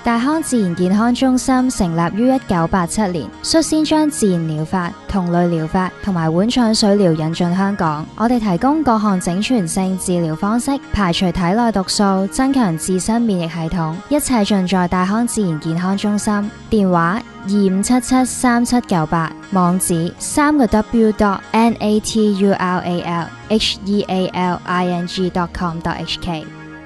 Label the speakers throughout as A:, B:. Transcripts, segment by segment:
A: 大康自然健康中心成立於1987年，率先將自然療法、同類療法同埋碗腸水療引進香港。我哋提供各項整全性治療方式，排除體內毒素，增強自身免疫系統，一切盡在大康自然健康中心。電話25773798，網址www.natural healing.com.hk。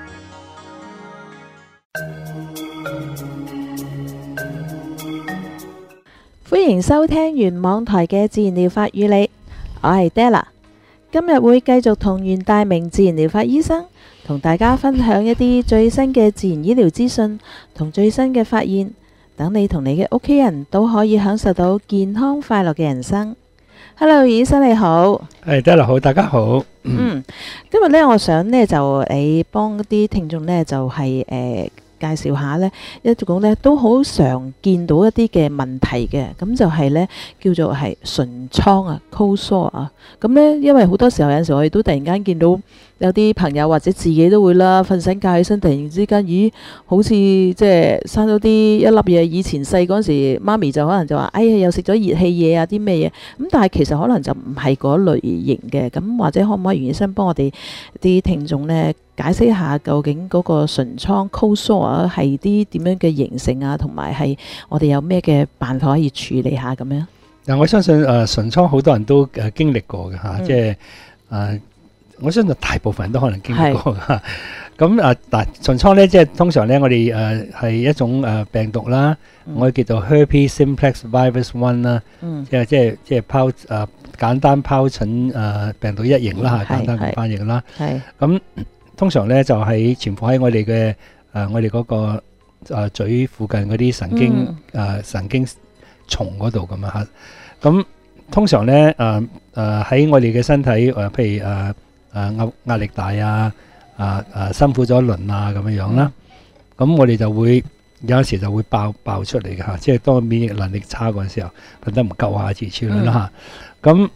B: 歡迎收聽原網台嘅自然療法與你，我係 Della。今日會繼續同袁大明自然療法醫生同大家分享一啲最新嘅自然醫療資訊同最新嘅發現，等你同你嘅屋企人都可以享受到健康快樂嘅人生。Hello， 醫生你好。
C: Della好，大家好。
B: 今日呢，我想呢就你幫啲聽眾呢就係介紹下呢，一種呢都好常見到一啲嘅問題嘅，咁就係呢叫做係唇瘡啊 cold sore 啊。咁呢，因為好多時候有陣時我哋都突然間見到有啲朋友或者自己都會啦，瞓醒覺起身突然之間，咦，好似即係生咗啲一粒嘢。以前細嗰陣時，媽咪就可能就話：哎呀，又食咗熱氣嘢啊，啲咩嘢咁。但係其實可能就唔係嗰類型嘅。咁或者可唔可以袁醫生幫我哋啲聽眾呢解釋一下，究竟嗰個唇瘡 cold sore 係啲點樣嘅形成啊，同埋係我哋有咩嘅辦法可以處理下咁樣？
C: 嗱，我相信唇瘡好多人都經歷過嘅嚇，即係我相信大部分人都可能經歷過嘅。咁嗱，唇瘡咧，即係通常咧，我哋係一種病毒啦，我哋叫做 herpes simplex virus 1啦，即係簡單疱疹病毒一型啦嚇，簡單嘅翻譯啦。咁通常咧就係潛伏喺我哋嘅我哋嗰個嘴附近嗰啲神經叢嗰度咁啊嚇。咁通常咧喺我哋嘅身體譬如壓力大辛苦咗一輪啊咁樣啦，咁我哋就會有時就會爆出嚟嘅嚇，即係當免疫能力差嗰陣時候，瞓得唔夠啊之類啦嚇。咁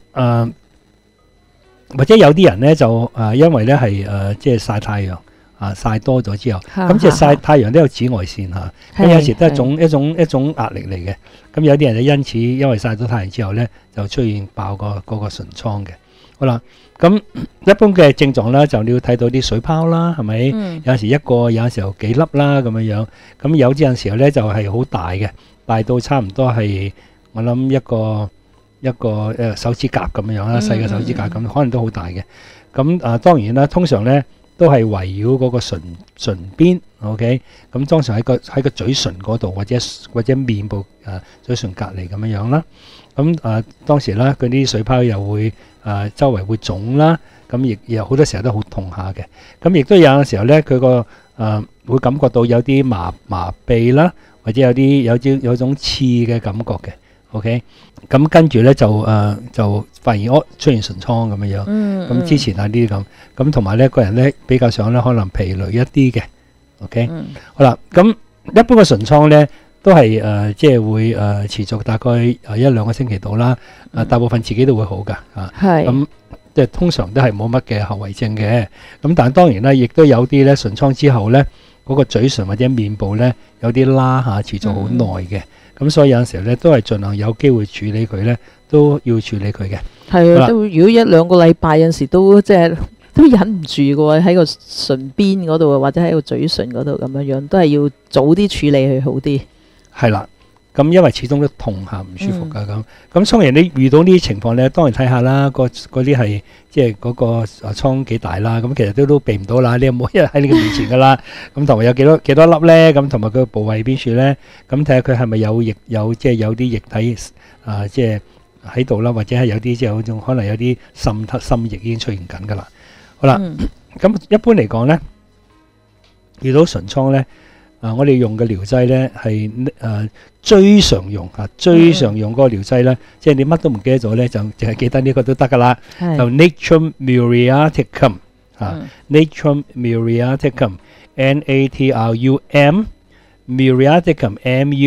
C: 或者有啲人咧就因為咧係即係曬太陽曬多咗之後，咁即係曬太陽都有紫外線嚇，咁有時都係一種壓力嚟嘅。咁有啲人就因此因為曬咗太陽之後咧，就出現爆嗰個唇瘡嘅。好啦，咁一般嘅症狀啦，就你要睇到啲水泡啦，係咪？有陣時一個，有陣時候幾粒啦咁樣。咁有陣時候咧就係好大嘅，大到差唔多係我諗一個手指甲咁樣啦，細嘅手指甲咁，可能都好大嘅。咁當然啦，通常咧都係圍繞嗰個唇邊 ，OK。咁通常喺個嘴唇嗰度，或者面部嘴唇隔離咁樣啦。咁當時咧，佢啲水泡又會周圍會腫啦，咁亦有好多時候都好痛下嘅。咁亦都有陣時候咧，佢個會感覺到有啲麻痹啦，或者有種刺嘅感覺嘅。OK， 咁跟住咧就發現出現唇瘡咁樣。咁之前呢啲咁同埋咧個人咧比較上咧可能疲累一啲嘅。OK，好啦，咁一般嘅唇瘡咧都係即係會持續大概1-2個星期到啦。大部分自己都會好噶咁即係通常都係冇乜嘅後遺症嘅。咁但係當然啦，亦都有啲咧唇瘡之後咧嗰個嘴唇或者面部咧有啲拉持續好耐嘅。咁所以有陣時候咧都係盡量有機會處理佢咧，都要處理佢嘅。係啊，
B: 都如果1-2個禮拜有陣時都即係都忍唔住嘅喎，喺個唇邊嗰度或者喺個嘴唇嗰度咁樣，都係要早啲處理佢好啲。
C: 係啦，咁因為始終都痛下唔舒服噶咁當然你遇到呢啲情況咧，當然睇下啦，嗰啲係即係嗰個瘡幾大啦。咁其實都避唔到啦，你又冇一日喺你嘅面前噶啦。咁同埋有幾多粒咧？咁同埋佢個部位邊處咧？咁睇下佢係咪有即係有啲液體即係喺度啦，或者係有啲即係可能有啲滲液已經出現緊噶啦。好啦，咁一般嚟講咧，遇到唇瘡咧。我哋用嘅療劑咧係最常用嗰個療劑咧，即係你乜都唔記得咗咧，就淨係記得呢個都得噶啦。就 Natrum muriaticum Natrum muriaticum Natrum muriaticum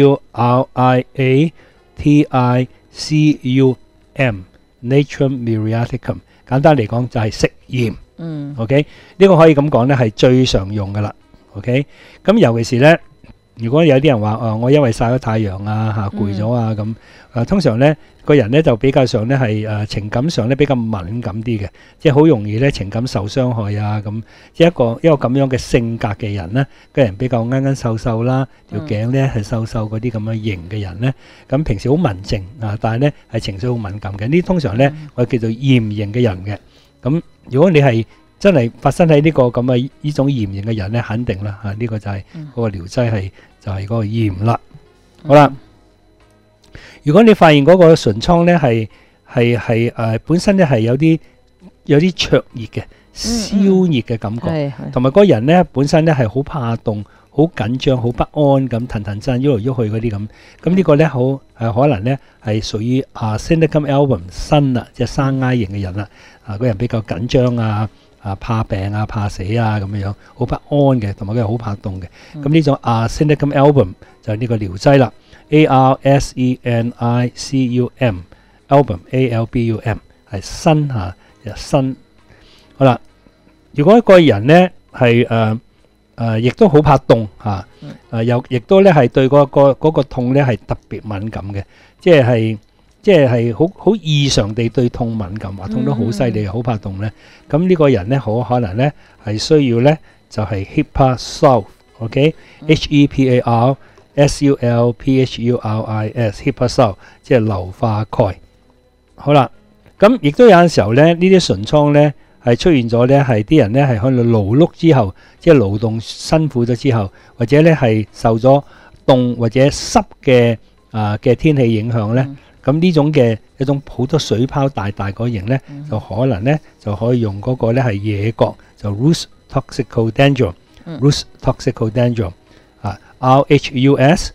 C: muriaticum Natrum muriaticum 簡單嚟講就係食鹽。OK， 呢個可以咁講咧係最常用噶啦。OK， 咁尤其是咧如果有啲人話我因為曬咗太陽啊攰咗啊咁，通常咧個人咧就比較上咧係情感上咧比較敏感啲嘅，即係好容易咧情感受傷害啊咁。即係一個咁樣嘅性格嘅人咧，個人比較啱瘦瘦啦，條頸咧係瘦瘦嗰啲咁嘅型嘅人咧，咁平時好文靜啊，但係咧係情緒好敏感嘅。呢通常咧我叫做嚴型嘅人嘅。咁如果你係真係發生喺呢個咁嘅呢種嚴型嘅人咧，肯定啦呢個就係嗰個療劑係就係嗰個鹽啦。好啦，如果你發現嗰個唇瘡咧係本身咧係有啲灼熱嘅燒熱嘅感覺，同埋嗰個人咧本身咧係好怕凍、好緊張、好不安咁騰騰震喐嚟喐去嗰啲咁。咁呢個咧可能咧係屬於Syndacum album 新啦，即係生挨型嘅人啦。個人比較緊張啊，怕病啊，怕死啊咁樣，好不安嘅，同埋佢係好怕凍嘅。咁呢種Syndacum album 就係呢個療劑啦。ARSENICUM album ALBUM 係新新。好啦，如果一個人咧係亦都好怕凍又亦都咧係對嗰個痛咧係特別敏感嘅，即係好異常地對痛敏感，話痛得好犀利，好怕凍咧。咁呢個人咧好可能咧係需要咧就係 HEPA Sulf，OK，HEPA SULPHURIS HEPA Sulf， 即係硫化鈣。好啦，咁亦都有陣時候咧，呢啲唇瘡咧係出現咗咧，係啲人咧係可能勞碌之後，即係勞動辛苦咗之後，或者咧係受咗凍或者濕嘅天氣影響咧。咁呢種嘅一種好多水泡大嗰型咧，就可能咧就可以用嗰個咧係野葛，就 Rhus toxicodendron，Rhus toxicodendron RHUS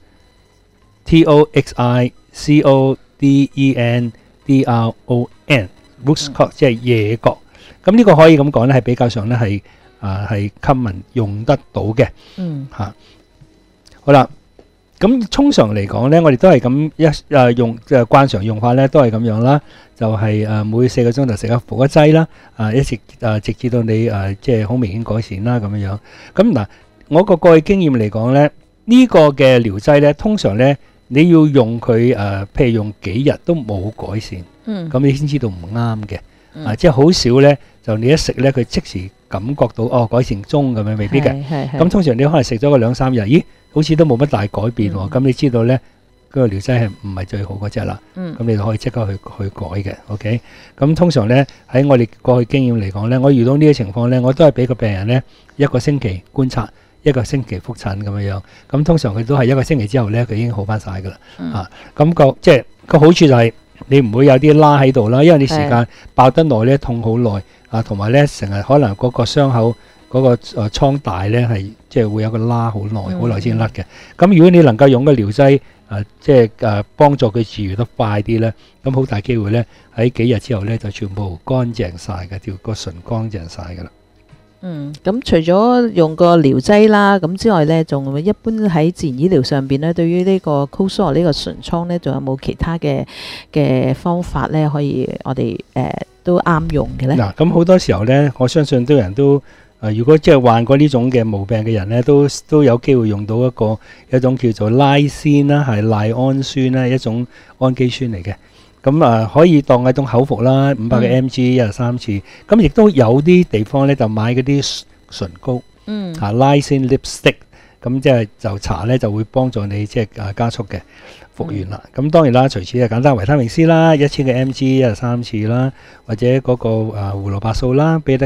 C: TOXICODENDRON，Rhus 即係野葛。咁呢個可以咁講咧，係比較上咧係 common 用得到嘅。好啦。咁通常嚟講咧，我哋都係咁用慣常用法咧，都係咁樣啦。就係每4個鐘頭服一劑啦，直至到你即係好明顯改善啦咁樣。咁嗱，我個過去經驗嚟講咧，呢個嘅療劑咧，通常咧你要用佢譬如用幾日都冇改善，咁你先知道唔啱嘅。即係好少咧，就你一食咧，佢即時感覺到改善中咁樣，未必嘅。咁通常你可能食咗個2-3日，咦？好似都冇乜大改變喎，咁你知道咧嗰個療劑係唔係最好嗰隻啦？咁你就可以即刻去改嘅。OK，咁通常咧喺我哋過去經驗嚟講咧，我遇到呢啲情況咧，我都係俾個病人咧1個星期觀察，1個星期覆診咁樣。咁通常佢都係1個星期之後咧，佢已經好翻晒㗎啦。咁即係個好處就係你唔會有啲拉喺度啦，因為你時間爆得耐咧，痛好耐同埋咧成日可能嗰個傷口。嗰個瘡大咧係即係會有個拉好耐先甩嘅。咁如果你能夠用個療劑即係幫助佢治癒得快啲咧，咁好大機會咧喺幾日之後咧就全部乾淨晒嘅，個唇乾淨晒㗎啦。
B: 咁除咗用個療劑啦，咁之外咧，仲一般喺自然醫療上邊咧，對於呢個 cold sore 呢個唇瘡咧，仲有冇其他嘅方法咧，可以我哋都啱用嘅咧？嗱，
C: 咁好多時候咧，我相信都有人都。如果即係患過呢種嘅毛病嘅人咧，都有機會用到一種叫做拉仙啦，係賴氨酸啦，一種氨基酸嚟嘅。咁可以當一種口服啦，500嘅 mg 一日3次。咁亦都有啲地方咧就買嗰啲唇膏，拉仙 lipstick。咁即係就搽咧就會幫助你即係加速嘅復原啦。咁當然啦，除此係簡單維他命 C 啦，1000嘅 mg 一日3次啦，或者嗰個胡蘿蔔素啦 ，beta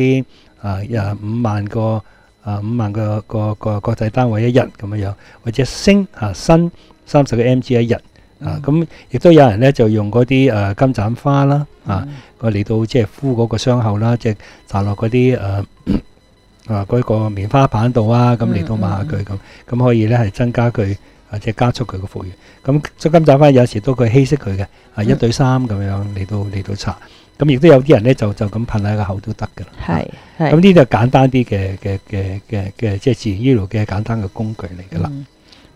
C: carotene。5萬個國際單位一日咁樣，或者鋅30個 mg 一日咁亦都有人咧就用嗰啲金盞花啦嚟到即係敷嗰個傷口啦，即係搽落嗰啲嗰個棉花棒度咁嚟到抹下佢咁可以咧係增加佢即係加速佢個復原。咁金盞花有時都佢稀釋佢嘅1對3咁樣嚟到搽。咁亦都有啲人咧就咁噴喺個口都得㗎啦。咁呢啲係簡單啲嘅即係自然醫療嘅簡單嘅工具嚟㗎啦。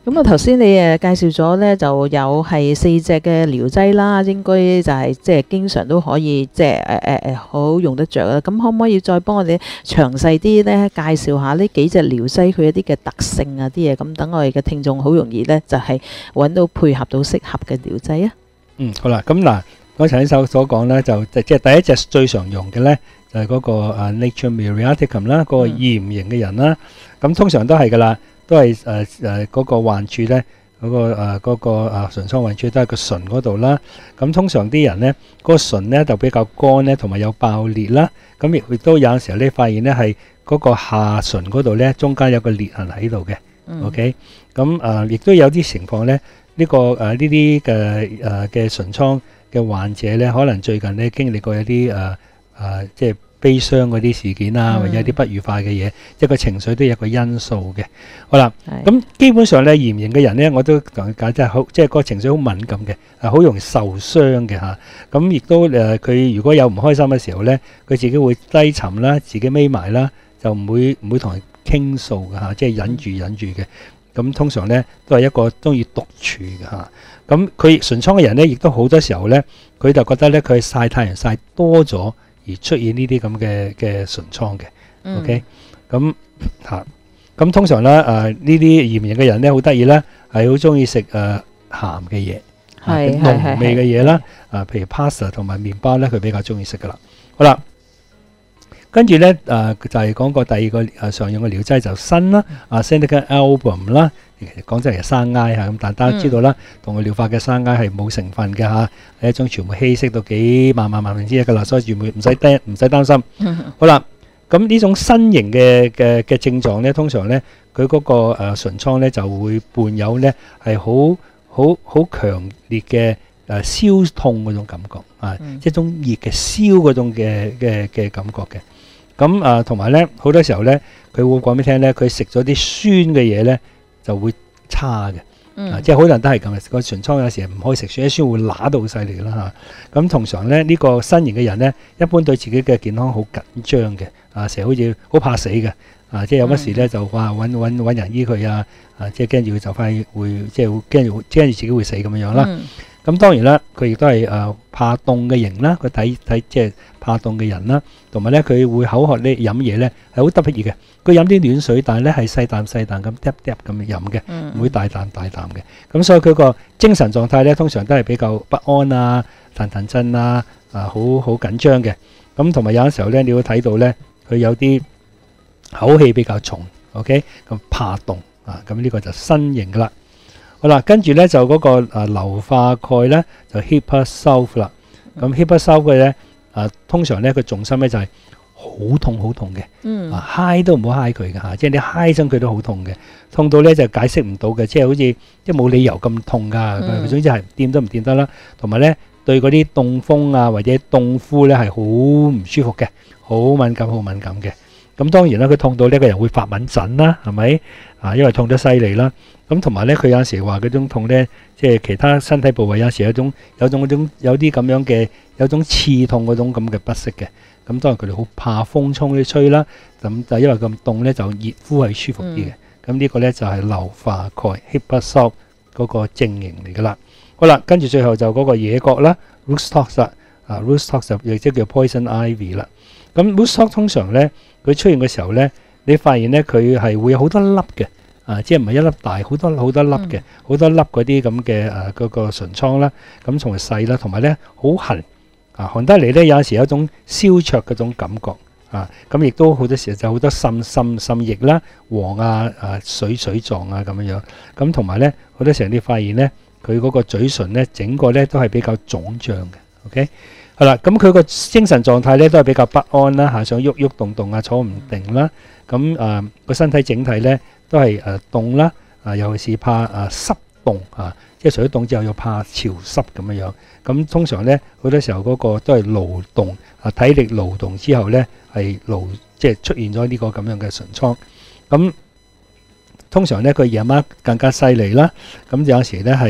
B: 咁啊，頭先你介紹咗咧，就有係4隻嘅療劑啦，應該就係即係經常都可以即係好用得着啦。咁可唔可以再幫我哋詳細啲咧介紹下呢幾隻療劑佢一啲嘅特性啊啲嘢，咁等我哋嘅聽眾好容易咧就係揾到配合到適合嘅療劑啊？
C: 好啦，咁嗱，我頭先所講咧，就即係第一隻最常用嘅咧，就係嗰個Nature Muriaticum 啦，嗰個炎型嘅人啦。咁通常都係噶啦，都係嗰個患處咧，嗰個唇瘡患處都係個唇嗰度啦。咁通常啲人咧，嗰個唇咧就比較乾咧，同埋有爆裂啦。咁亦都有陣時候咧，發現咧係嗰個下唇嗰度咧，中間有個裂痕喺度嘅。OK， 咁亦都有啲情況咧，呢啲嘅唇瘡嘅患者咧，可能最近咧經歷過一啲即係悲傷嗰啲事件啊，或者一啲不愉快嘅嘢，即係個情緒都有一個因素嘅。好啦，咁基本上咧，炎型嘅人咧，我都同佢講，即係好，即係個情緒好敏感嘅，好容易受傷嘅嚇。咁亦都佢如果有唔開心嘅時候咧，佢自己會低沉啦，自己眯埋啦，就唔會同人傾訴嘅嚇，即係忍住嘅。咁通常咧都係一個中意獨處嘅嚇。咁佢唇瘡嘅人咧，亦都好多時候咧，佢就覺得咧，佢曬太陽曬多咗而出現呢啲咁嘅唇瘡嘅。OK， 咁咁通常咧呢啲炎型嘅人咧好得意啦，係好中意食鹹嘅嘢，濃味嘅嘢啦。譬如 pasta 同埋麵包咧，佢比較中意食噶啦。好啦。跟住咧，就係講過第二個常用嘅療劑就鋅啦，Seneca album 啦，其實講真係生埃嚇，咁但大家知道啦，同佢療法嘅生埃係冇成分嘅嚇，係一種全部稀釋到幾萬分之一嘅啦，所以唔使擔心。好啦，咁呢種鋅型嘅症狀咧，通常咧佢嗰個唇瘡咧就會伴有咧係好強烈嘅燒痛嗰種感覺啊，即係一種熱嘅燒嗰種嘅感覺嘅。咁同埋咧，好多時候咧，佢會講俾你聽咧，佢食咗啲酸嘅嘢咧，就會差嘅。即係好多人都係咁嘅，個唇瘡有時唔可以食酸，一酸會揦到好犀利啦嚇。咁通常咧，呢個鋅型嘅人咧，一般對自己嘅健康好緊張嘅，成日好似好怕死嘅，即係有乜事咧就話揾人醫佢啊，即係驚住佢就快會即係驚住自己會死咁樣啦。咁當然啦，佢亦都係怕凍嘅型啦，佢睇即係怕凍嘅人啦，同埋咧佢會口渴咧飲嘢咧係好得意嘅，佢飲啲暖水，但係咧係細啖咁嗒咁飲嘅，唔會大啖嘅。咁所以佢個精神狀態咧通常都係比較不安啊、騰震啊、好緊張嘅。咁同埋有陣時候咧，你會睇到咧佢有啲口氣比較重 ，OK， 咁怕凍啊，咁呢個就鋅型噶啦。好啦，跟住咧就嗰個硫化鈣咧就 Hippursulf 啦。咁 Hippursulf 嘅咧通常咧個重心咧就係好痛嘅，嗨都唔好嗨佢嘅嚇，即係你嗨親佢都好痛嘅，痛到咧就解釋唔到嘅，即係好似即係冇理由咁痛噶。總之係掂都唔掂得啦。同埋咧對嗰啲凍風啊或者凍敷咧係好唔舒服嘅，好敏感嘅。咁當然啦，佢痛到呢個人會發敏疹啦，係咪？因為痛得犀利啦。咁同埋咧，佢有陣時話嗰種痛咧，即係其他身體部位有時有啲咁樣嘅，有種刺痛嗰種咁嘅不適嘅。咁當然佢哋好怕風衝啲吹啦。咁就因為咁凍咧，就熱敷係舒服啲嘅。咁呢個咧就係硫化鈣 Hippursulf 嗰個症型嚟噶啦。好啦，跟住最後就嗰個野葛啦 Rootstocks 啦，Rootstocks 就亦即叫 Poison Ivy 啦。咁 Rootstock 通常咧，佢出現嘅時候咧，你發現咧佢係會有好多粒嘅，即係唔係一粒大，好多粒嘅，好多粒嗰啲咁嘅嗰個唇瘡啦，咁仲係細啦，同埋咧好痕，痕得嚟咧有陣時有一種燒灼嗰種感覺，咁亦都好多時就好多滲液啦，黃水狀咁樣，咁同埋咧好多時候你發現咧佢嗰個嘴唇咧整個咧都係比較腫脹嘅 ，OK。好啦，咁佢個精神狀態咧都係比較不安啦，想喐動啊，坐唔定啦。咁個身體整體咧都係凍啦，尤其是怕濕凍即係除咗凍之後又怕潮濕咁樣。咁通常咧好多時候嗰個都係勞動體力勞動之後咧係即係出現咗呢個咁樣嘅唇瘡。咁通常咧佢夜晚更加犀利啦。咁有時咧係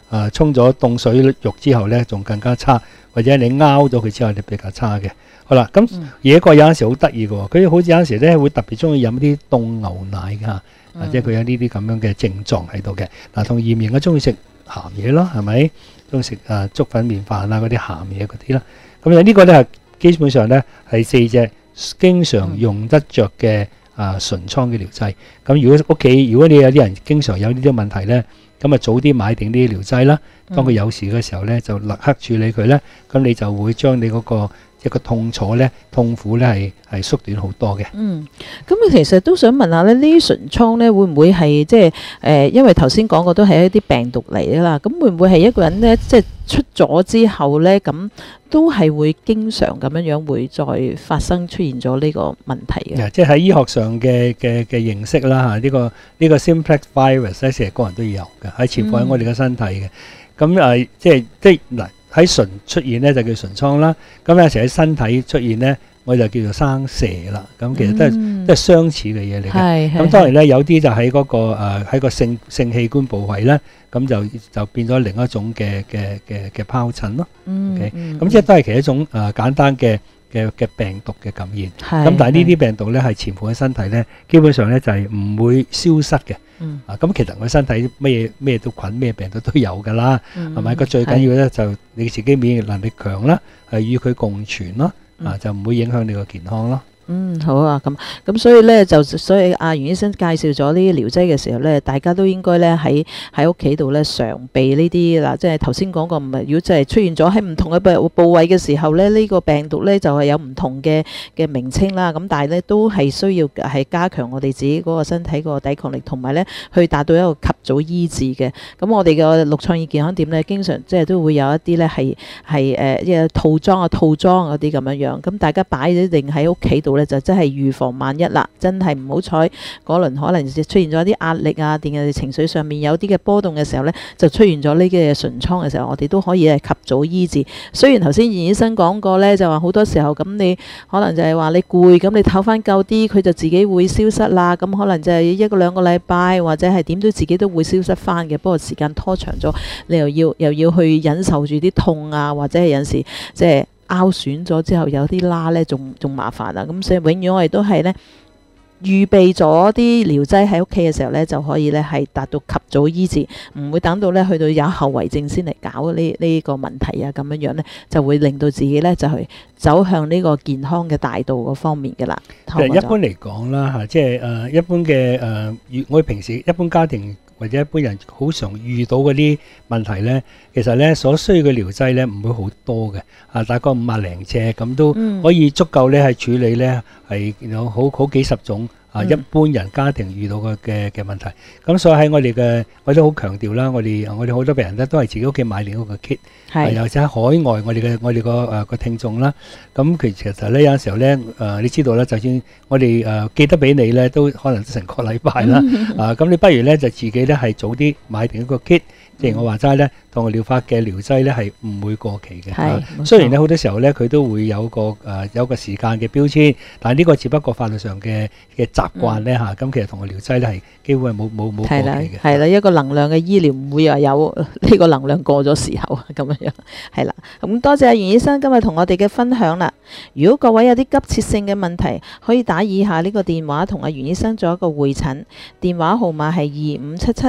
C: 沖咗凍水浴之後咧，仲更加差，或者你拗咗佢之後，你比較差嘅。好啦，咁野國有陣時好得意嘅喎，佢好似有陣時咧會特別中意飲啲凍牛奶㗎，或者佢有呢啲咁樣嘅症狀喺度嘅。嗱，同鹽型嘅中意食鹹嘢咯，係咪？中意食粥粉麵飯啊嗰啲鹹嘢嗰啲啦。咁呢個咧係基本上咧係4隻經常用得着嘅唇瘡嘅療劑。咁如果屋企如果你有啲人經常有呢啲問題咧，咁早啲買定啲療劑啦。當佢有事嘅時候咧，就立刻處理佢咧。咁你就會將你嗰個一個痛楚咧、痛苦咧係縮短好多嘅。
B: 咁其實都想問下咧，呢啲唇瘡咧會唔會係即係因為頭先講過都係一啲病毒嚟㗎啦。咁會唔會係一個人咧即係出咗之後咧，咁都係會經常咁樣會再發生出現咗呢個問題嘅？
C: 即係喺醫學上嘅認識啦嚇，呢個 simplex virus 咧，成日個人都有嘅，係潛伏喺我哋嘅身體嘅。咁即係嗱。喺唇出現咧就叫唇瘡啦，咁有時喺身體出現咧，我就叫做生蛇啦。咁其實都係相似嘅嘢嚟嘅。咁當然咧有啲就喺嗰個喺個性器官部位咧，咁就變咗另一種嘅疱疹咯。咁即係都係其實一種簡單嘅病毒嘅感染。咁但係呢啲病毒咧係潛伏喺身體咧，基本上咧就係唔會消失嘅。咁其實我身體咩都菌咩病毒都有㗎啦，係咪？個最緊要咧就你自己免疫能力強啦，係與佢共存咯，就唔會影響你個健康咯。
B: 好啊，咁所以咧所以袁醫生介紹咗呢啲療劑嘅時候咧，大家都應該咧喺屋企度咧常備呢啲嗱，即係頭先講過，唔係如果真係出現咗喺唔同嘅部位嘅時候咧，呢個病毒咧就係有唔同嘅名稱啦。咁但係咧都係需要係加強我哋自己嗰個身體嗰個抵抗力，同埋咧去達到一個及早醫治嘅。咁我哋嘅陸創意健康店咧，經常即係都會有一啲咧係套裝嗰啲咁樣。咁大家擺一定喺屋企度。就真係預防萬一啦，真係唔好彩嗰輪可能出現咗啲壓力啊，定係情緒上面有啲嘅波動嘅時候呢，就出現咗呢啲嘅唇瘡嘅時候，我哋都可以及早醫治。雖然頭先袁醫生講過呢，就話好多時候咁你可能就係話你攰，咁你唞翻夠啲，佢就自己會消失啦。咁可能就係1個2個禮拜，或者係點都自己都會消失翻嘅。不過時間拖長咗，你又要去忍受住啲痛啊，或者係有時即係拗損咗之後有啲疤咧，仲麻煩啦。咁所以永遠我哋都係咧預備咗啲療劑喺屋企嘅時候咧，就可以咧係達到及早醫治，唔會等到咧去到有後遺症先嚟搞呢個問題啊。咁樣咧就會令到自己咧就係走向呢個健康嘅大道嗰方面嘅啦。
C: 其實一般嚟講啦嚇，即係一般嘅我哋平時一般家庭或者一般人好常遇到嗰啲問題咧，其實咧所需要嘅療劑咧唔會好多嘅，大概50零隻咁都可以足夠咧係處理咧係有好幾十種一般人家庭遇到嘅問題。咁所以喺我都好強調啦，我哋好多病人咧都係自己屋企買另一個 kit，尤其喺海外我哋個聽眾啦。咁其實咧有陣時候咧你知道咧，就算我哋寄得俾你咧，都可能成個禮拜啦。咁你不如咧就自己咧係早啲買定一個 kit。正如我話齋咧，同個療法嘅療劑咧係唔會過期嘅。雖然咧好多時候咧佢都會有個時間嘅標籤，但係呢個只不過法律上嘅習慣咧嚇。咁其實同個療劑咧係幾乎係冇過期嘅。
B: 係啦，一個能量嘅醫療唔會話有呢個能量過咗時候咁樣。係啦，咁多謝阿袁醫生今日同我哋嘅分享啦。如果各位有啲急切性嘅問題，可以打以下呢個電話同阿袁醫生做一個會診，電話號碼係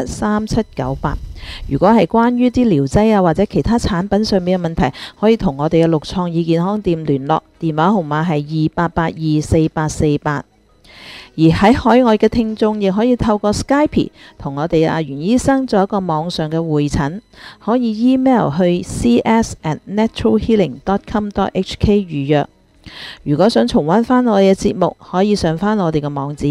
B: 25773798。如果係關於啲療劑啊或者其他產品上面嘅問題，可以同我哋嘅陸創意健康店聯絡，電話號碼係28824848。而喺海外嘅聽眾亦可以透過 Skype 同我哋阿袁醫生做一個網上嘅會診，可以 email 去 cs@naturalhealing.com.hk 預約。如果想重溫翻我哋嘅節目，可以上翻我哋嘅網址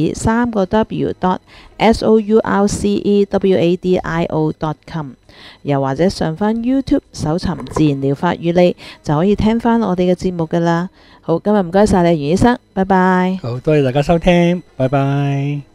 B: 3w.sourcewadio.com， 又或者上翻 YouTube 搜尋自然療法與你，就可以聽翻我哋嘅節目噶啦。好，今日唔該晒你袁醫生，拜拜。
C: 好，多謝大家收聽，拜拜。